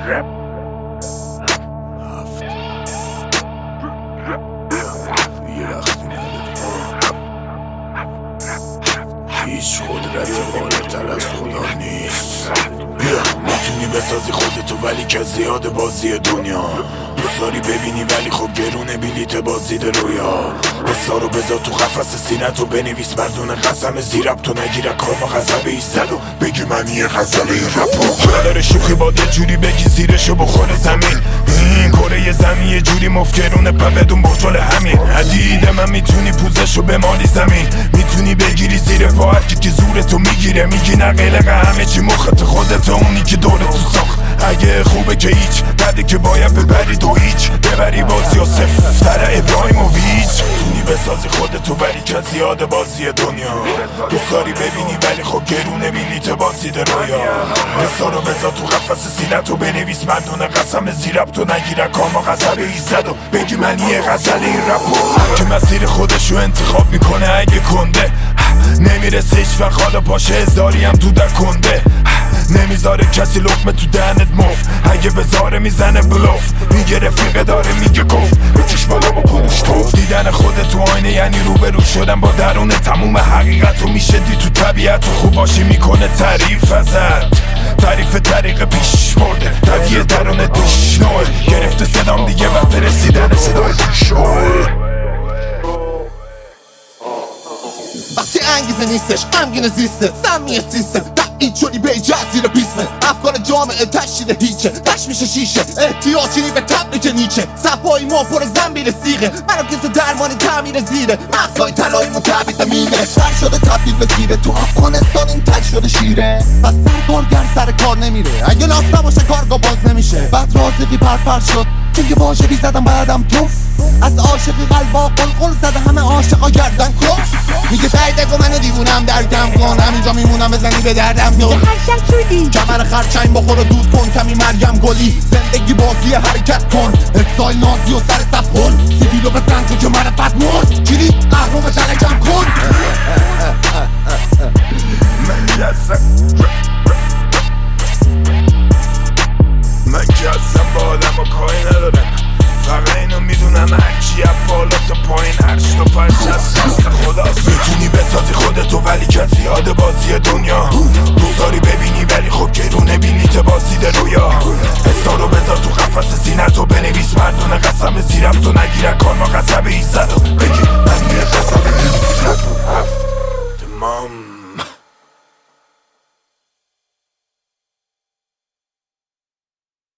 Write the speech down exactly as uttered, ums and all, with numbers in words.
هیچ قدرتی بالاتر از خدا نیست. بیا میتونی بسازی خودتو ولی که زیاد بازی دنیا دوست داری ببینی ولی خب گرونه بلیت بازید رویا. حسا رو بذار تو قفس سینتو بنویس مردون قسم زیرب تو نگیره کارما غضب ایستد و بگی من یه غزل این رپو داره شوخی با یه جوری بگی زیرشو بخوره زمین. این کره زمین یه جوری مفکرونه پا بدون بخشال همین حدیده من میتونی پوزشو بمالی زمین. میتونی بگیری زیر پا هرکی که زورتو میگیره میگی نقلق همه چی مخت خودت اونی که دورتو ساخت. اگه خوبه که هیچ بده که باید ببری تو هیچ ببری بازی و صفتر ابراهیموویچ. تونی بسازی خودتو ولی که زیاد بازی دنیا دوست داری ببینی ولی خب گرونه بلیت بازید رویا. حسا رو بذار تو قفس سینتو بنویس مردون قسم زیرب تو نگیره کارما غضب ایستد و بگی من یه غزل این رپو که مسیر خودشو انتخاب میکنه اگه کنده نمیرسه هیچ وقت حالا پاشه هزاری هم تو در کنده نمیذاره کسی لقمه تو دهنت مفت اگه بذاره میزنه بلوف میگه رفیقه داره میگه گفت بکش بالا با پوش توف. دیدن خودت تو آینه یعنی روبرو شدن با درون تموم حقیقت و میشه دی تو طبیعت و خوب باشی میکنه تعریف ازت تعریف طریق پیش برده طبیعه درون دیش نوه گرفته صدام دیگه وقت رسیدن صدای پیش وقتی انگیزه نیستش غمگین زیسته سمی سیستم تقیید شدی به جزیره بیسمه افکار جامعه تشدید هیچه تش میشه شیشه احتیاجی به تبریک نیچه صفایی ما پر زنبیل سیغه مراکز درمانی تعمیر زیره مغزای طلایی مون تعبید میره شر شده تبدیل به زیره تو افغانستان این تک شده شیره پس سرکارگر سر کار نمیره اگه لاس نباشه کارگاه باز نمیشه بعد رازقی پرپر شد چون که واژگی زدم بعدم توف از عاشقی قلبا قلقل زده همه عاشقا گردن کف میگه تایده و منو دیوونم درکم کن همینجا میمونم بزنی به دردم تو کمر خرچنگ بخور و دود کن کمی مریم گلی زندگی بازی حرکت کن استایل نازی و سر صف کن سیبیلو بزن تو که معرفت مرد چیلی قهرم تلکم کن من جزم من که اصلا با آدم و کاری ندارم فقط اینو میدونم هرچی از بالا تا پایین هرچ تا فرش از خواست خداست. میتونی بسازی خودتو ولی که زیاد بازی دنیا دوست داری ببینی ولی خب گرونه بلیت بازید رویا. حسا رو بذار تو قفس سینتو بنویس مردون قسم زیرم تو نگیره کارما غضب ایستد و بگی